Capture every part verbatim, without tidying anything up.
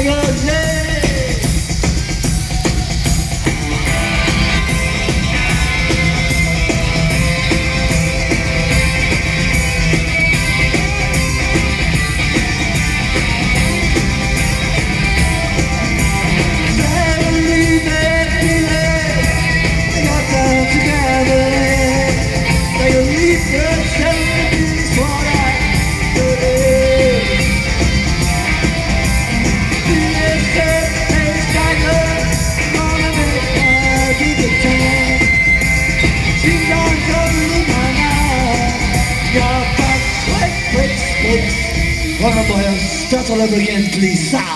One more time, start all over again, please. Ah.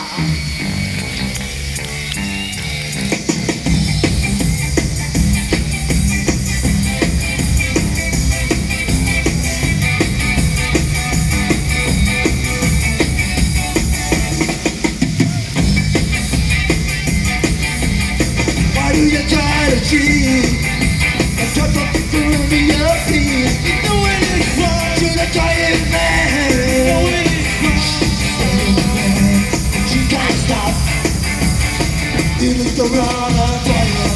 Why do you try to cheat? I talk to people in your feet. You know it is wrong. Should I try it, man? You know it is wrong. She can't stop. You look the wrong fire.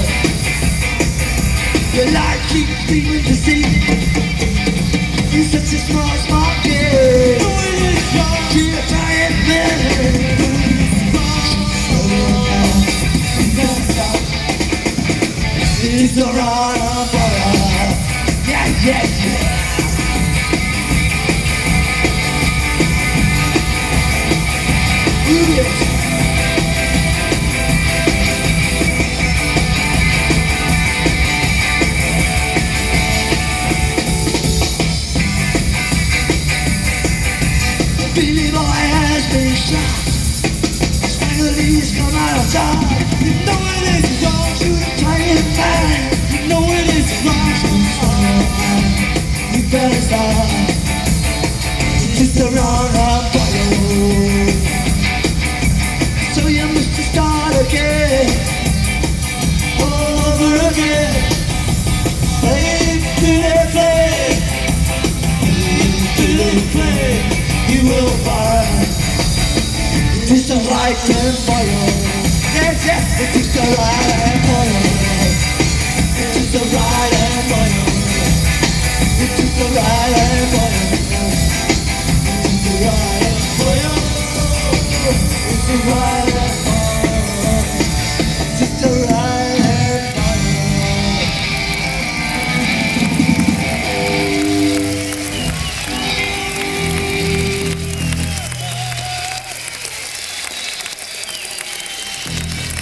Your light keeps me with the sea. You're such a small, small kid. You know it is wrong. Should I try it, man? She can't stop. It's the wrong fire. Yeah, yeah, yeah. Ooh, yes. The Billy boy has been shot. Spangleys come out of time. You know it is wrong. Shoot a trying man. You know it is wrong. You better stop. It's the wrong fire. So you must start again, all over again. Play to the play, play to the play. You will find it is the right and fire. Yes, yes, it is the right and fire. It is the right and fire. It is the right and fire. It is the right and fire. It's the right.